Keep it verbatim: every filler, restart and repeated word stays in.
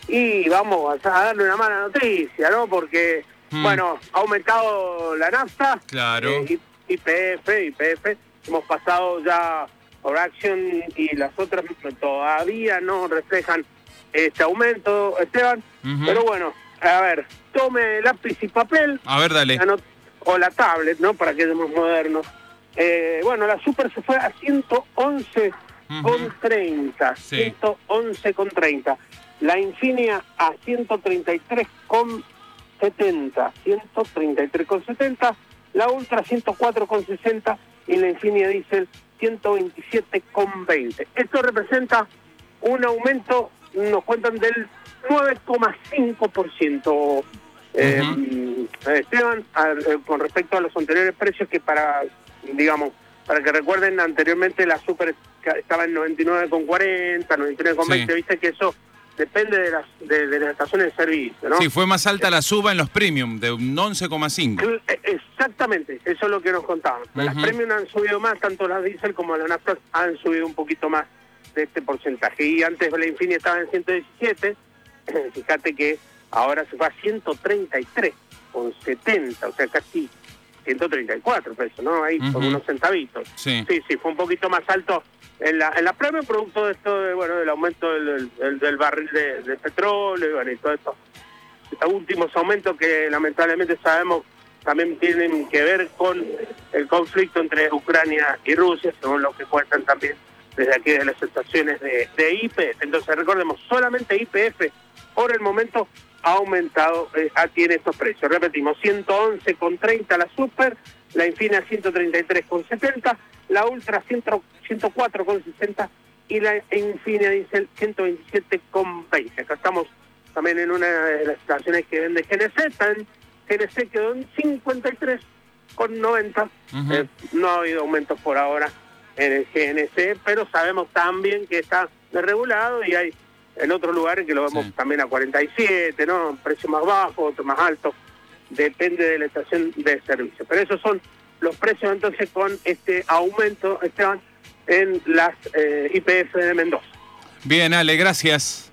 Y vamos a darle una mala noticia, ¿no? Porque, mm. bueno, ha aumentado la nafta. Claro. Eh, Y P F, Y P F. Hemos pasado ya por Action y las otras todavía no reflejan este aumento, Esteban. Uh-huh. Pero bueno, a ver, tome lápiz y papel. A ver, dale. La o la tablet, ¿no? Para que seamos modernos. Eh, bueno, la Super se fue a ciento once con treinta. Uh-huh. Sí. ciento once con treinta. La Infinia a ciento treinta y tres con setenta. ciento treinta y tres con setenta. La Ultra ciento cuatro con sesenta y la Infinia Diesel ciento veintisiete con veinte. Esto representa un aumento, nos cuentan, del nueve coma cinco por ciento, eh, uh-huh. Esteban, a, eh, con respecto a los anteriores precios, que para, digamos, para que recuerden, anteriormente la Super estaba en noventa y nueve con cuarenta, noventa y nueve con veinte, sí. Viste que eso depende de las, de, de las estaciones de servicio, ¿no? Sí, fue más alta la suba en los premium, de un once coma cinco. Exactamente, eso es lo que nos contaban. Uh-huh. Las premium han subido más, tanto las diésel como las naftas han subido un poquito más de este porcentaje. Y antes la Infinia estaba en ciento diecisiete, fíjate que ahora se fue a ciento treinta y tres con setenta, o sea, casi ciento treinta y cuatro pesos, ¿no? Ahí uh-huh. Por unos centavitos. Sí, sí, sí, fue un poquito más alto en la en la premium, producto de esto, de, bueno, del aumento del, del, del barril de, de petróleo y, bueno, y todo esto. Estos últimos aumentos que lamentablemente sabemos también tienen que ver con el conflicto entre Ucrania y Rusia, según lo que cuentan también desde aquí de las estaciones de, de Y P F. Entonces recordemos, solamente Y P F por el momento ha aumentado, eh, tiene estos precios. Repetimos, ciento once con treinta la Super, la Infinia ciento treinta y tres con setenta, la Ultra ciento cuatro con sesenta y la Infinia Diesel ciento veintisiete con veinte. Acá estamos también en una de las estaciones que vende G N C, también G N C quedó en cincuenta y tres con noventa. Uh-huh. Eh, no ha habido aumentos por ahora en el G N C, pero sabemos también que está desregulado y hay en otros lugares que lo vemos sí. también a cuarenta y siete, ¿no? Precio más bajo, otro más alto, depende de la estación de servicio. Pero esos son los precios entonces con este aumento, Esteban, en las eh, Y P F de Mendoza. Bien, Ale, gracias.